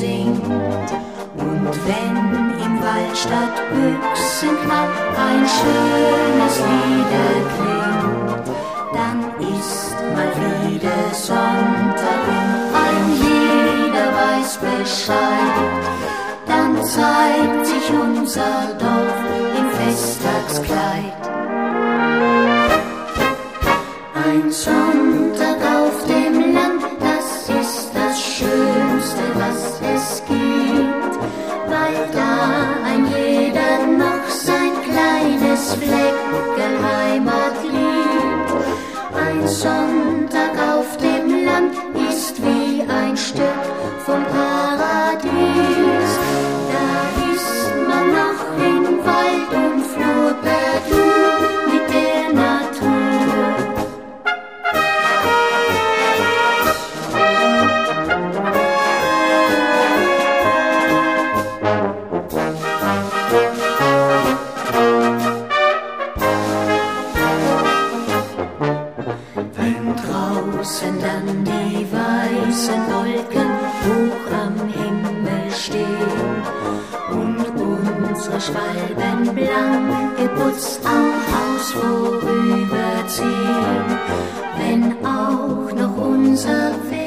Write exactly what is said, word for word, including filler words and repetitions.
singt. Und wenn im Wald statt Büchsenknapp ein schönes Lied erklingt, dann ist mal wieder Sonntag und ein jeder weiß Bescheid. Dann zeigt sich unser Dorf im Festtagskleid. Ein Sonntag auf dem Land, das ist das Schönste, was es gibt, weil da ein jeder noch sein kleines Fleckel Heimat liebt. Ein Sonntag auf dem Land ist wie ein Stück vom Paradies. Da ist man noch in Wald und Flur perdu mit der Natur. Wenn draußen dann die weißen Wolken hoch am Himmel stehen und unsere Schwalben blank geputzt am Haus vorüberziehen, wenn auch noch unser Pferd